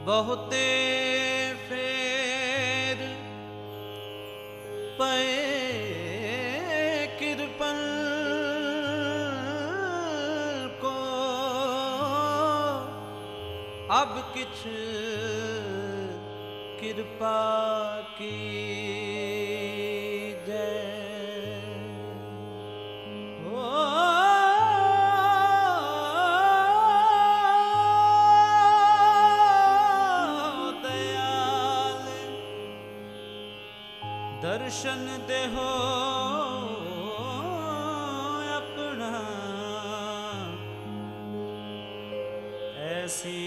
बहुते फेर पए कृपन को अब किछ कृपा की दर्शन देहो अपना ऐसी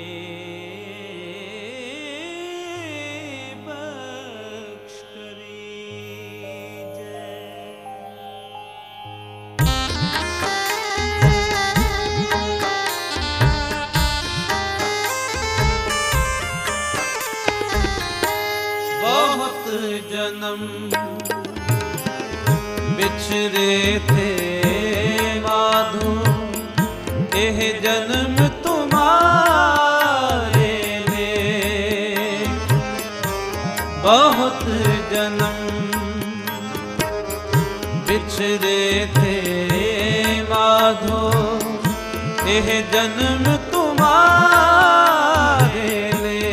बख्श करीजे। बहुत जन्म बिछरे थे माधो, यह जन्म तुम्हारे ले। बहुत जन्म बिछरे थे माधो, यह जन्म तुम्हारे ले।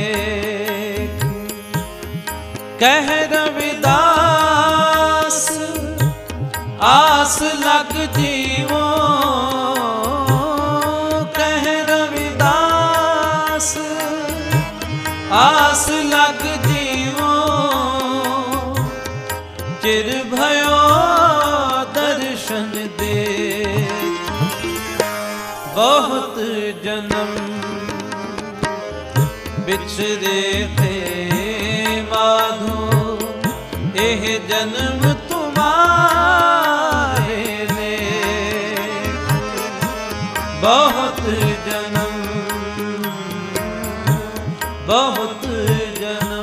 कह रविदास आस लग जीवो, कह रविदास आस लग जीवो। चिर भयो दर्शन दे, बहुत जन्म बिछरे थे माधो, यह जन्म तुम्हारे ले। बहुत जन्म बहुत जन्म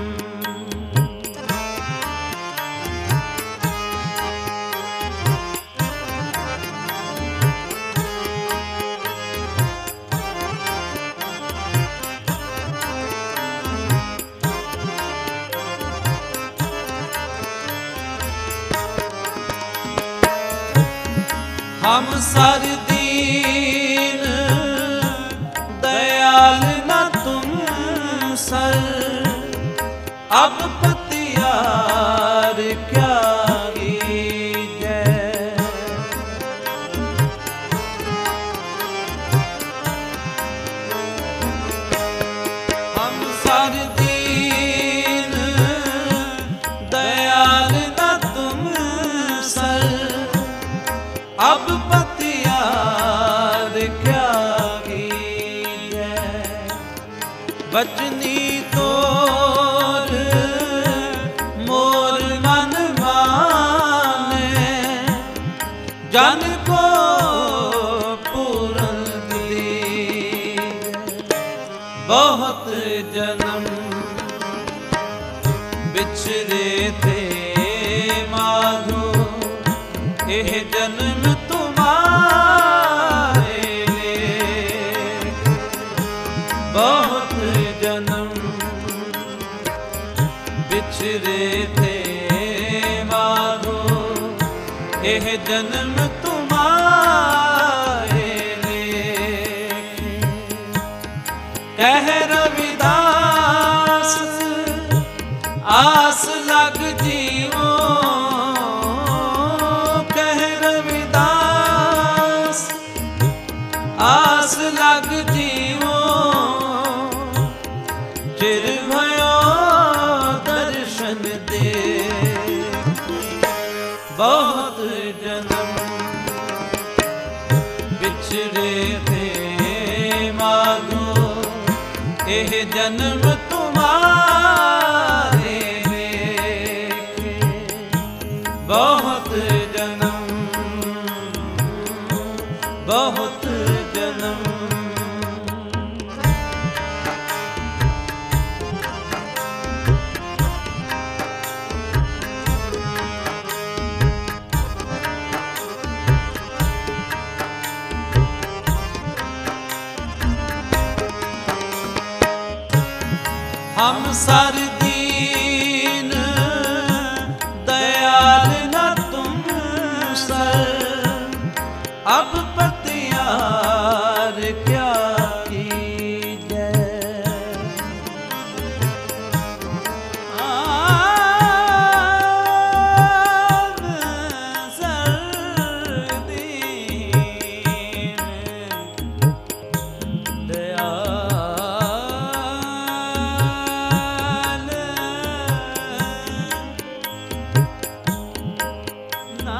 हम सर दीन दयाल न तुम सर, अब पतियार क्या कीजे। हम सर दीन दयाल न तुम सर, अब पतियार क्या कीजे। बचनी तोर मोर मन माने, जन को पूरन दी। बहुत जन्म बिछरे थे माधो, यह जन्म तुम्हारे ले। बहुत जन्म बिछरे थे माधो, यह जन्म तुम्हारे ले। कह रविदास आस लग जीवो, आस लग जीवो। चिर भयो दर्शन दे, बहुत जन्म बिछरे थे माधो, यह जन्म तुम्हारे ले। बहुत जन्म बहुत जन्म हम सर दीन दयाल न तुम सर, अब पतियार क्या कीजै। सर दीन दयाल ना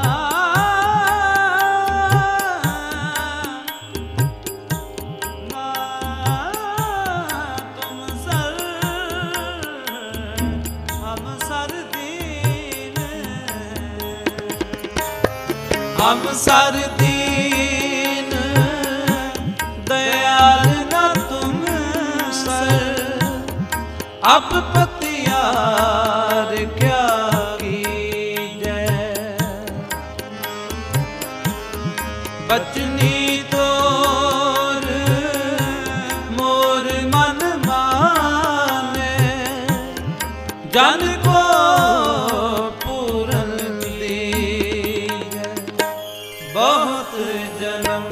तुम सर, हम सर दीन, हम सर दीन दयाल न तुम सर, अब पतियार क्या कीजै। बचनी तोर मोर मन माने, जन को पूरन दीजै। बहुत जन्म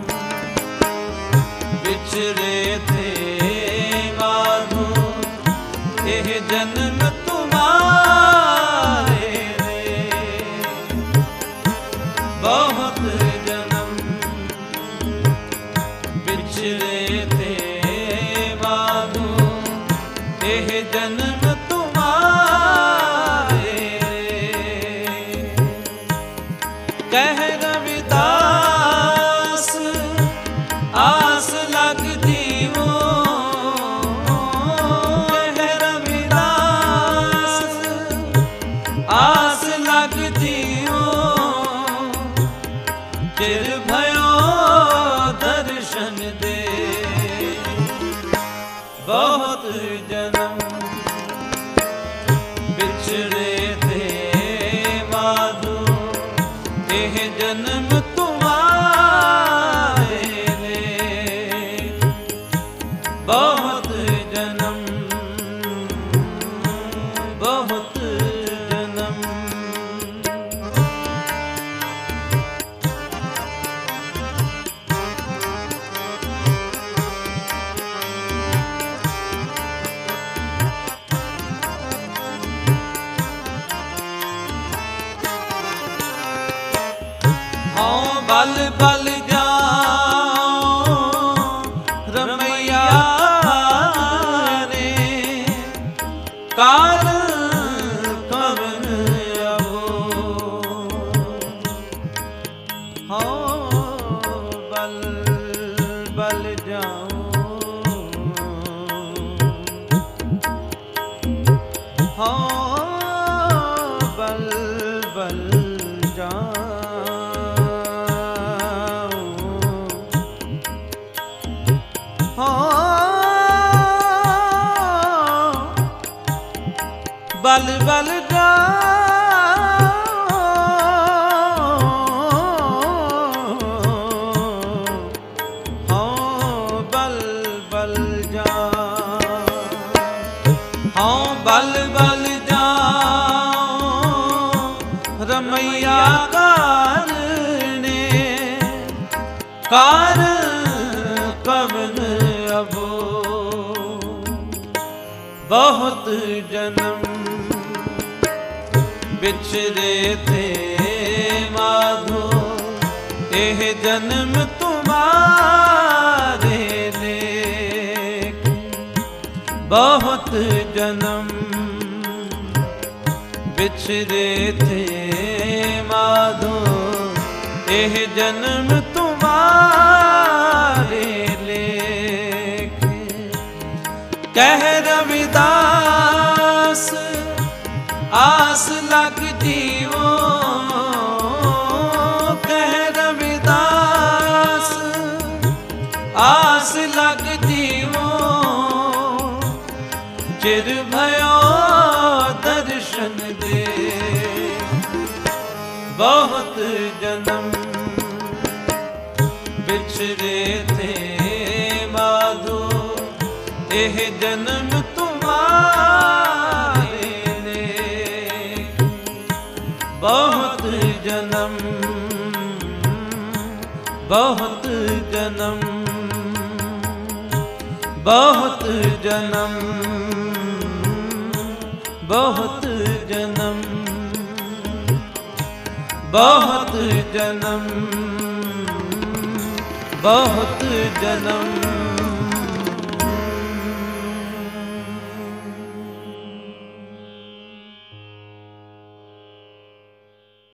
बिछड़े थे माधो, यह जन्म तुम्हारे रे। बहुत जन्म बिछड़े थे माधो, यह जन्म तुम्हारे रे। कह रविदास आस लगती वो, कह रविदास आस लगती वो, चिर भयो दर्शन दे। बहुत जन्म बिछड़े थे माधो, यह जन्म तुम्हारे रे। बहुत जन्म, बहुत जन्म। हाँ बल बल जाओ रमैया रे, काल कवन अबो। हाँ बल बल जाओ, हाँ बल बल जाओ, बल बल जाओ, हाँ बल बल जाओ, हाँ बल बल जाओ रमैया कारणे, कार कवन अबो। बहुत जन्म बिछड़े थे माधो, यह जन्म तुम्हारे लेक। बहुत जन्म बिछड़े थे माधो, यह जन्म तुम्हारे लेक। कह रविदास आस लग जीवो, कह रविदास आस लग जीवो, चिर भयो दर्शन दे। बहुत जन्म बिछड़े थे माधो, यह जन्म तुम्हारा बहुत जन्म, बहुत जन्म, बहुत जन्म, बहुत जन्म, बहुत जन्म।